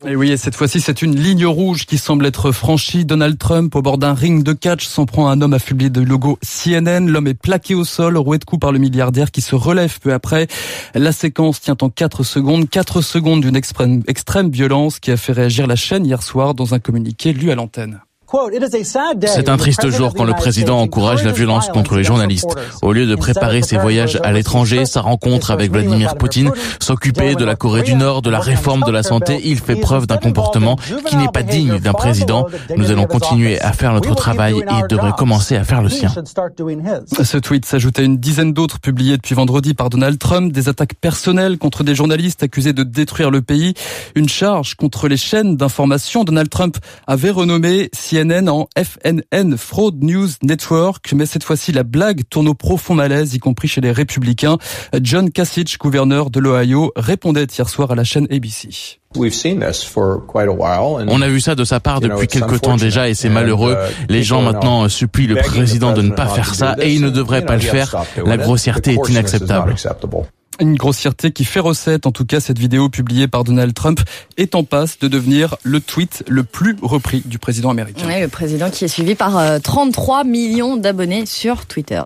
Et oui, et cette fois-ci, c'est une ligne rouge qui semble être franchie. Donald Trump, au bord d'un ring de catch, s'en prend à un homme affublé de logo CNN. L'homme est plaqué au sol, roué de coups par le milliardaire qui se relève peu après. La séquence tient en 4 secondes. 4 secondes d'une extrême violence qui a fait réagir la chaîne hier soir dans un communiqué lu à l'antenne. C'est un triste jour quand le président encourage la violence contre les journalistes. Au lieu de préparer ses voyages à l'étranger, sa rencontre avec Vladimir Poutine, s'occuper de la Corée du Nord, de la réforme de la santé, il fait preuve d'un comportement qui n'est pas digne d'un président. Nous allons continuer à faire notre travail et il devrait commencer à faire le sien. Ce tweet s'ajoute à une dizaine d'autres publiés depuis vendredi par Donald Trump, des attaques personnelles contre des journalistes accusés de détruire le pays, une charge contre les chaînes d'information. Donald Trump avait renommé CNN en FNN, Fraud News Network, mais cette fois-ci la blague tourne au profond malaise, y compris chez les républicains. John Kasich, gouverneur de l'Ohio, répondait hier soir à la chaîne ABC. On a vu ça de sa part depuis quelque temps déjà et c'est malheureux. Les gens maintenant supplient le président de ne pas faire ça et il ne devrait pas le faire. La grossièreté est inacceptable. Une grossièreté qui fait recette. En tout cas, cette vidéo publiée par Donald Trump est en passe de devenir le tweet le plus repris du président américain. Oui, le président qui est suivi par 33 millions d'abonnés sur Twitter.